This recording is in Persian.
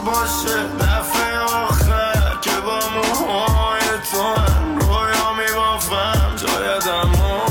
باشه دفعه آخر که با موهای تو هم رویا میبافم شاید اما